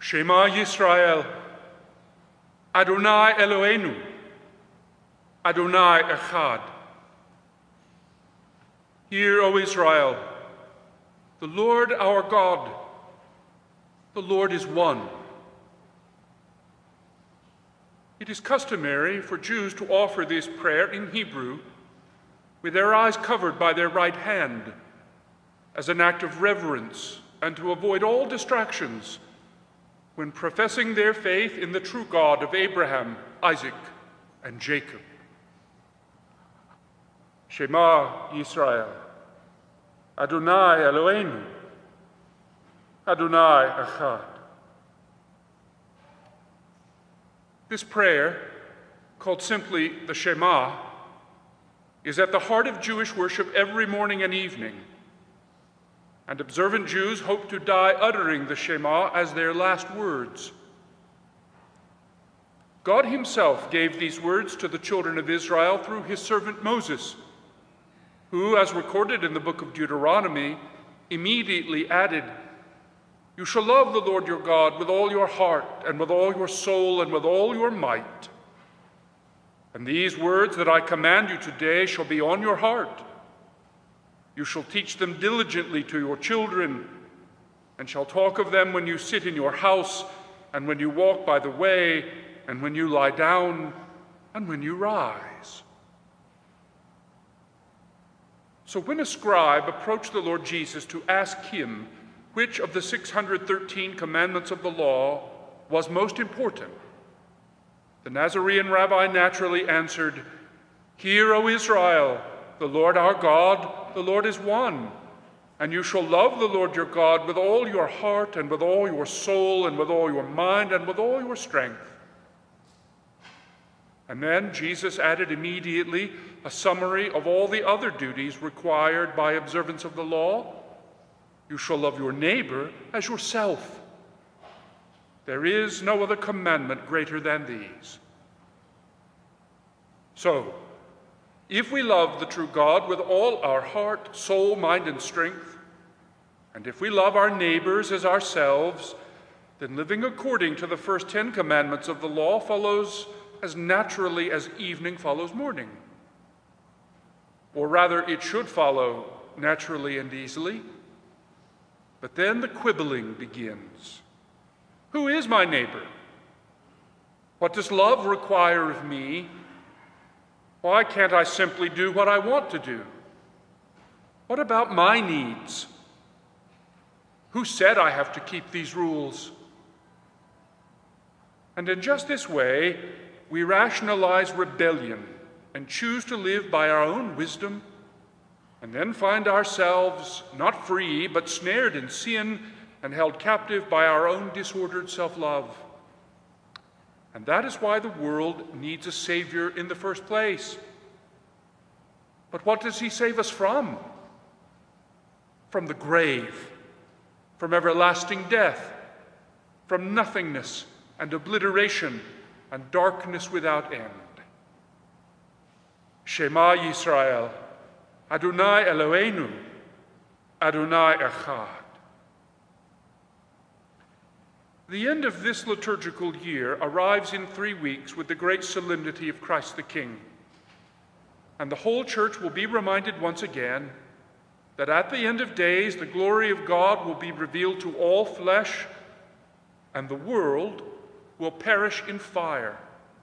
Shema Yisrael, Adonai Eloheinu, Adonai Echad. Hear, O Israel, the Lord our God, the Lord is one. It is customary for Jews to offer this prayer in Hebrew with their eyes covered by their right hand as an act of reverence and to avoid all distractions when professing their faith in the true God of Abraham, Isaac, and Jacob. Shema Yisrael, Adonai Eloheinu, Adonai Echad. This prayer, called simply the Shema, is at the heart of Jewish worship every morning and evening, and observant Jews hope to die uttering the Shema as their last words. God himself gave these words to the children of Israel through his servant Moses, who, as recorded in the book of Deuteronomy, immediately added, "You shall love the Lord your God with all your heart and with all your soul and with all your might. And these words that I command you today shall be on your heart. You shall teach them diligently to your children, and shall talk of them when you sit in your house, and when you walk by the way, and when you lie down, and when you rise." So when a scribe approached the Lord Jesus to ask him which of the 613 commandments of the law was most important, the Nazarene rabbi naturally answered, "Hear, O Israel, the Lord our God, the Lord is one, and you shall love the Lord your God with all your heart and with all your soul and with all your mind and with all your strength." And then Jesus added immediately a summary of all the other duties required by observance of the law. You shall love your neighbor as yourself. There is no other commandment greater than these. So, if we love the true God with all our heart, soul, mind, and strength, and if we love our neighbors as ourselves, then living according to the first 10 commandments of the law follows as naturally as evening follows morning. Or rather, it should follow naturally and easily. But then the quibbling begins. Who is my neighbor? What does love require of me? Why can't I simply do what I want to do? What about my needs? Who said I have to keep these rules? And in just this way, we rationalize rebellion and choose to live by our own wisdom, and then find ourselves not free, but snared in sin and held captive by our own disordered self-love. And that is why the world needs a Savior in the first place. But what does he save us from? From the grave, from everlasting death, from nothingness and obliteration and darkness without end. Shema Yisrael, Adonai Eloheinu, Adonai Echad. The end of this liturgical year arrives in 3 weeks with the great solemnity of Christ the King. And the whole church will be reminded once again that at the end of days the glory of God will be revealed to all flesh, and the world will perish in fire.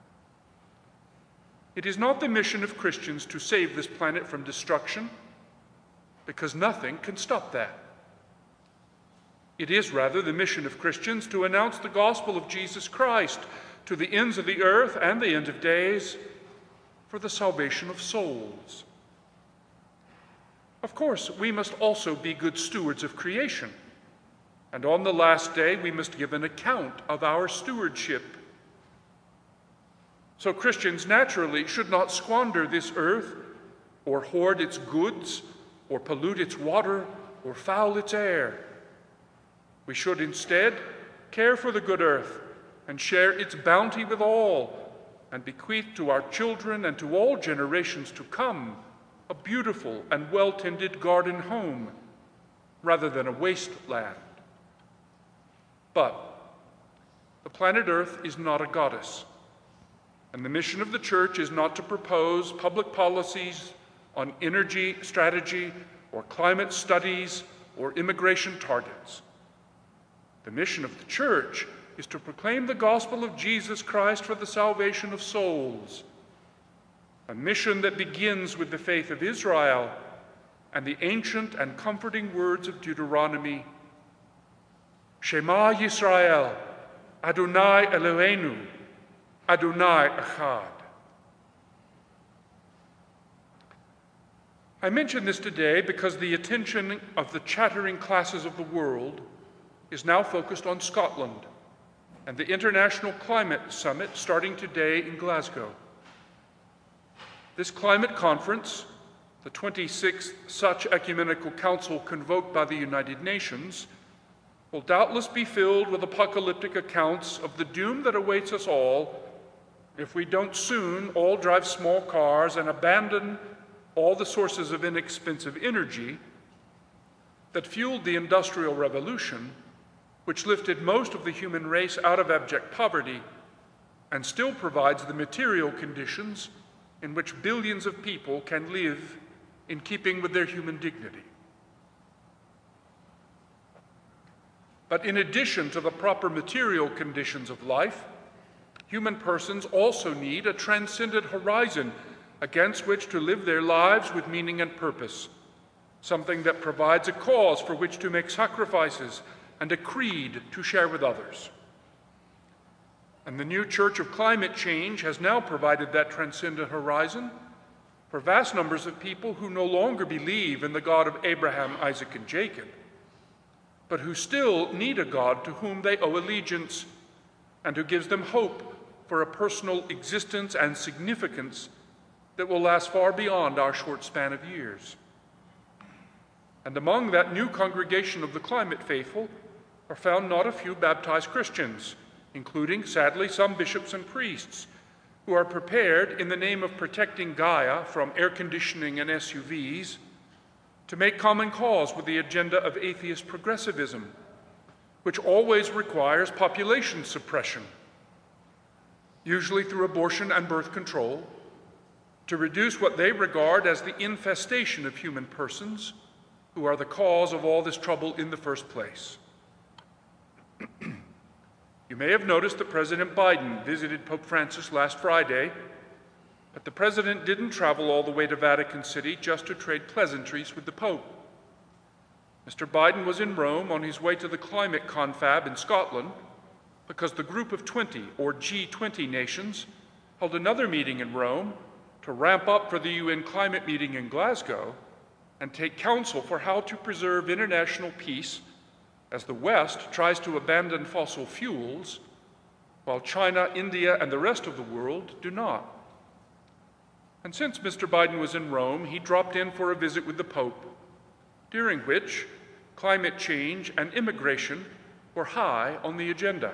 It is not the mission of Christians to save this planet from destruction, because nothing can stop that. It is rather the mission of Christians to announce the gospel of Jesus Christ to the ends of the earth and the end of days for the salvation of souls. Of course, we must also be good stewards of creation, and on the last day we must give an account of our stewardship. So Christians naturally should not squander this earth, or hoard its goods, or pollute its water, or foul its air. We should instead care for the good earth and share its bounty with all, and bequeath to our children and to all generations to come a beautiful and well-tended garden home rather than a wasteland. But The planet Earth is not a goddess, and the mission of the Church is not to propose public policies on energy strategy or climate studies or immigration targets. The mission of the Church is to proclaim the gospel of Jesus Christ for the salvation of souls, a mission that begins with the faith of Israel and the ancient and comforting words of Deuteronomy, Shema Yisrael, Adonai Eloheinu, Adonai Echad. I mention this today because the attention of the chattering classes of the world is now focused on Scotland and the International Climate Summit starting today in Glasgow. This climate conference, the 26th such ecumenical council convoked by the United Nations, will doubtless be filled with apocalyptic accounts of the doom that awaits us all if we don't soon all drive small cars and abandon all the sources of inexpensive energy that fueled the Industrial Revolution, which lifted most of the human race out of abject poverty and still provides the material conditions in which billions of people can live in keeping with their human dignity. But in addition to the proper material conditions of life, human persons also need a transcendent horizon against which to live their lives with meaning and purpose, something that provides a cause for which to make sacrifices and a creed to share with others. And the new Church of Climate Change has now provided that transcendent horizon for vast numbers of people who no longer believe in the God of Abraham, Isaac, and Jacob, but who still need a God to whom they owe allegiance and who gives them hope for a personal existence and significance that will last far beyond our short span of years. And among that new congregation of the climate faithful are found not a few baptized Christians, including, sadly, some bishops and priests who are prepared, in the name of protecting Gaia from air conditioning and SUVs, to make common cause with the agenda of atheist progressivism, which always requires population suppression, usually through abortion and birth control, to reduce what they regard as the infestation of human persons who are the cause of all this trouble in the first place. You may have noticed that President Biden visited Pope Francis last Friday, but the president didn't travel all the way to Vatican City just to trade pleasantries with the Pope. Mr. Biden was in Rome on his way to the climate confab in Scotland because the Group of 20, or G20 nations, held another meeting in Rome to ramp up for the UN climate meeting in Glasgow and take counsel for how to preserve international peace as the West tries to abandon fossil fuels, while China, India, and the rest of the world do not. And since Mr. Biden was in Rome, he dropped in for a visit with the Pope, during which climate change and immigration were high on the agenda.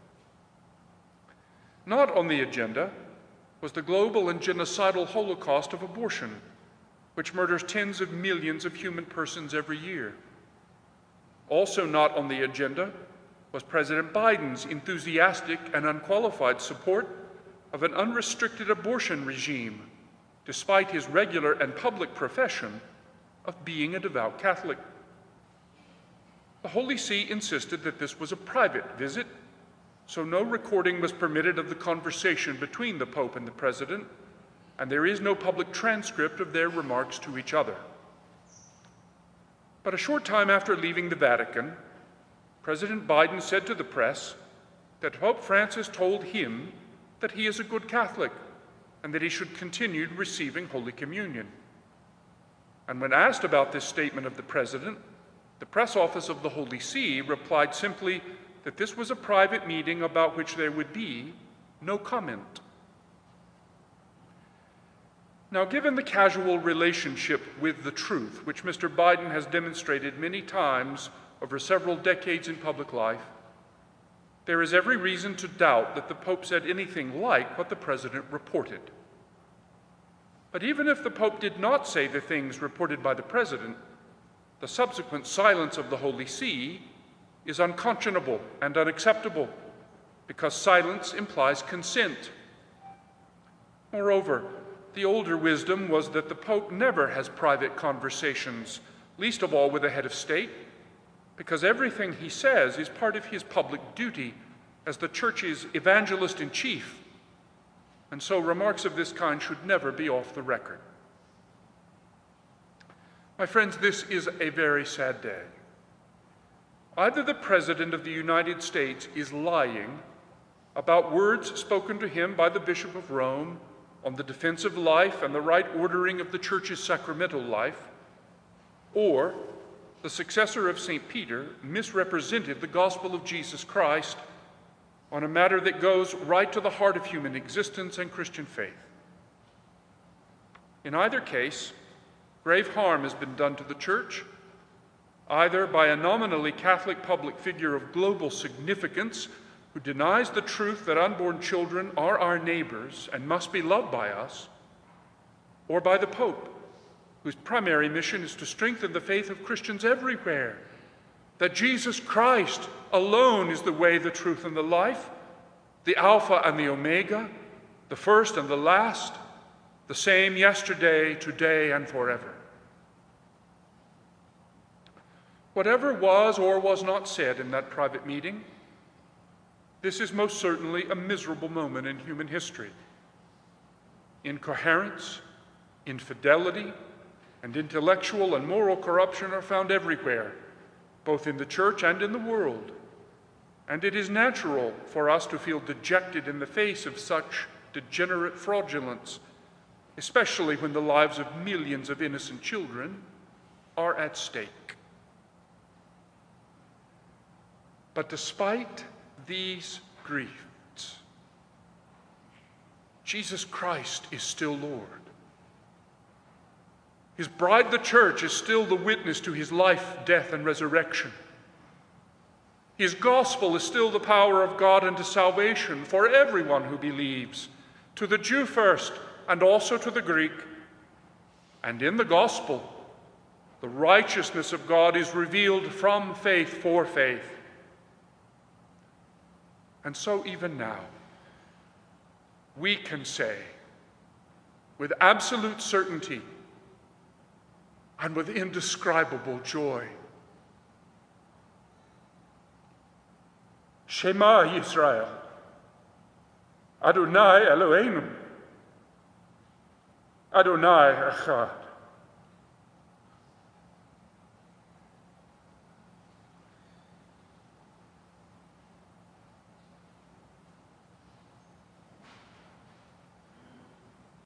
Not on the agenda was the global and genocidal holocaust of abortion, which murders tens of millions of human persons every year. Also not on the agenda was President Biden's enthusiastic and unqualified support of an unrestricted abortion regime, despite his regular and public profession of being a devout Catholic. The Holy See insisted that this was a private visit, so no recording was permitted of the conversation between the Pope and the President, and there is no public transcript of their remarks to each other. But a short time after leaving the Vatican, President Biden said to the press that Pope Francis told him that he is a good Catholic and that he should continue receiving Holy Communion. And when asked about this statement of the President, the press office of the Holy See replied simply that this was a private meeting about which there would be no comment. Now, given the casual relationship with the truth, which Mr. Biden has demonstrated many times over several decades in public life, there is every reason to doubt that the Pope said anything like what the President reported. But even if the Pope did not say the things reported by the President, the subsequent silence of the Holy See is unconscionable and unacceptable, because silence implies consent. Moreover, the older wisdom was that the Pope never has private conversations, least of all with a head of state, because everything he says is part of his public duty as the Church's evangelist-in-chief, and so remarks of this kind should never be off the record. My friends, this is a very sad day. Either the President of the United States is lying about words spoken to him by the Bishop of Rome on the defense of life and the right ordering of the Church's sacramental life, or the successor of St. Peter misrepresented the gospel of Jesus Christ on a matter that goes right to the heart of human existence and Christian faith. In either case, grave harm has been done to the Church, either by a nominally Catholic public figure of global significance who denies the truth that unborn children are our neighbors and must be loved by us, or by the Pope, whose primary mission is to strengthen the faith of Christians everywhere, that Jesus Christ alone is the way, the truth, and the life, the Alpha and the Omega, the first and the last, the same yesterday, today, and forever. Whatever was or was not said in that private meeting, this is most certainly a miserable moment in human history. Incoherence, infidelity, and intellectual and moral corruption are found everywhere, both in the Church and in the world. And it is natural for us to feel dejected in the face of such degenerate fraudulence, especially when the lives of millions of innocent children are at stake. But despite these griefs, Jesus Christ is still Lord. His bride, the Church, is still the witness to his life, death, and resurrection. His gospel is still the power of God unto salvation for everyone who believes, to the Jew first, and also to the Greek. And in the gospel, the righteousness of God is revealed from faith for faith. And so even now, we can say with absolute certainty and with indescribable joy, Shema Yisrael, Adonai Eloheinu, Adonai Echad.